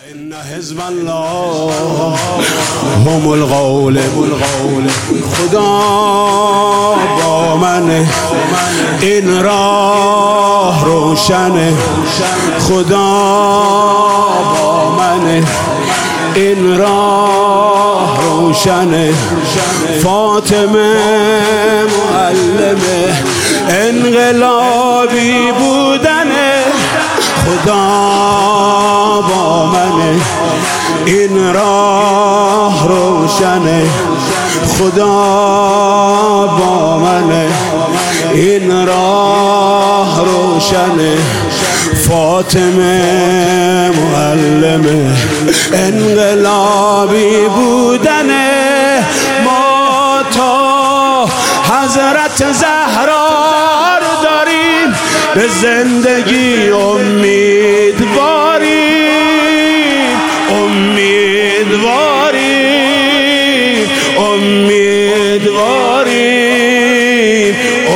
إن حزب الله هم الغالبون. خدا با منه، این راه روشنه. خدا با منه، این راه روشنه. فاطمه معلمه، انقلابی بودنه. خدا با منه، این راه روشنه. خدا با منه، این راه روشنه. فاطمه معلمه، انقلابی بودنه. ما تا حضرت زهرا رو داریم، به زندگی امیدواریم. امیدواریم، امیدواریم،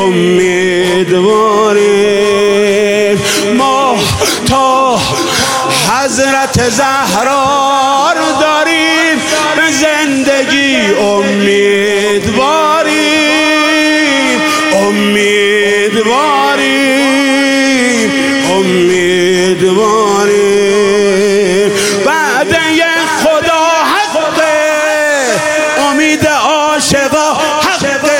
امیدواریم. ما تا حضرت زهرا رو داریم، به زندگی امیدواریم. امیدواریم، امیدواریم. وعده خدا حقه، امید عاشقا حقه.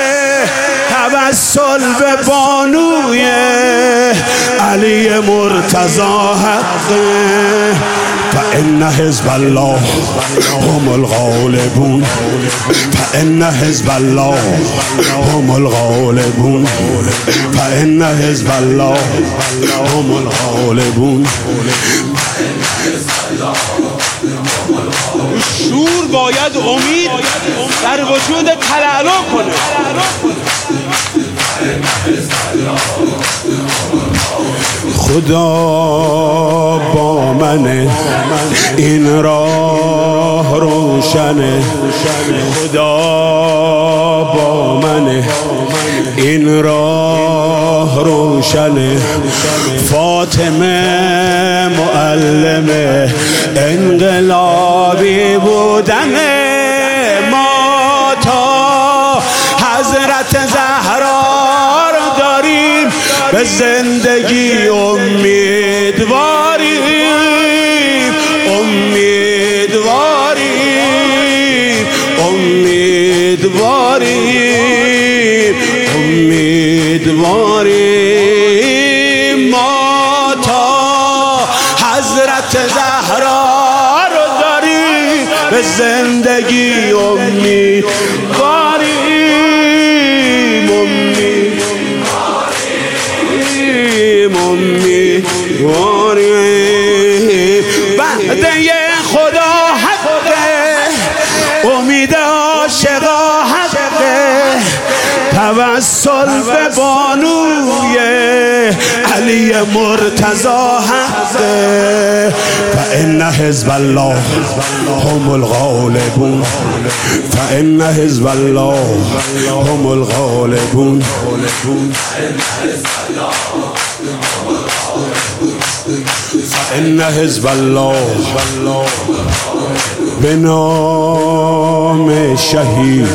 توسل به بانوی علی مرتضی حقه. فإن حزب الله هم الغالبون. فإن حزب الله هم الغالبون. فإن حزب الله هم الغالبون. شور باید امید در وجود تلالو کنه. خدا با منه، این راه روشنه. خدا با منه، این راه روشنه. فاطمه معلمه، انقلابی بودنه. ما تا حضرت زهرا رو داریم، به زندگی امیدواریم. امیدواریم، امیدواریم، امیدواریم. ما تا حضرت زهرا رو داریم، به زندگی امیدواریم. امیدواریم. وعده خدا حقه، امید عاشقا حقه. توسل به بانوی علی مرتضی حقه. فإن حزب الله هم الغالبون. فإن حزب الله هم الغالبون. فإن حزب الله به نام شهید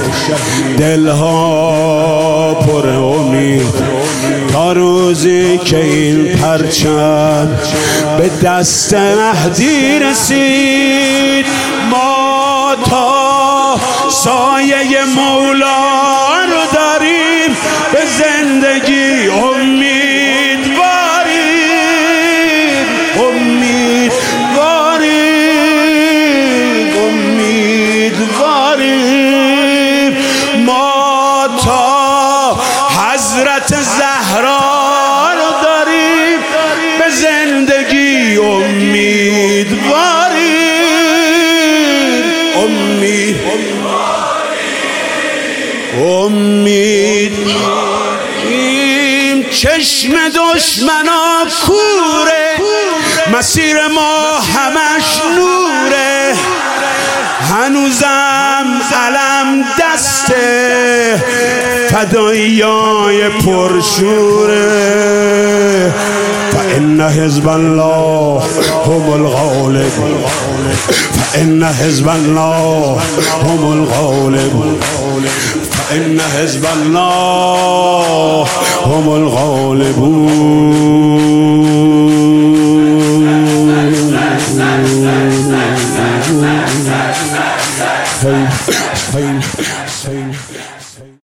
دلها پر امید. تا روزی که این پرچم به دست مهدی رسید، ما تا سایه مولا رو داریم، به زندگی امیدواریم. امیدواریم، امیدواریم. ما تا حضرت زهرا رو داریم، به زندگی امیدواریم. امیدواریم. چشم دشمنا کوره، مسیر ما همش نوره. هنوزم علم دسته، فداییای پرشوره. فإن حزب الله هم الغالب فإن حزب الله هم الغالب فإن حزب الله هم الغالبون.